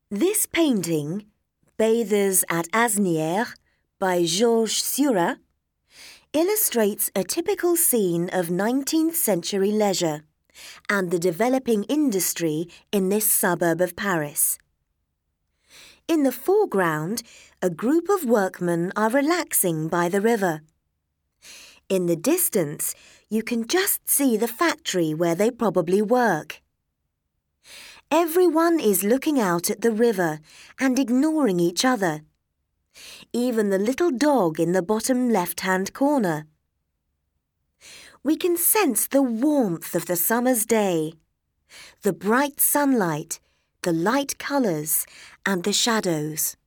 This painting, Bathers at Asnières by Georges Seurat, illustrates a typical scene of 19th century leisure and the developing industry in this suburb of Paris. In the foreground, a group of workmen are relaxing by the river. In the distance, you can just see the factory where they probably work. Everyone is looking out at the river and ignoring each other. Even the little dog in the bottom left-hand corner. We can sense the warmth of the summer's day, the bright sunlight, the light colours and the shadows.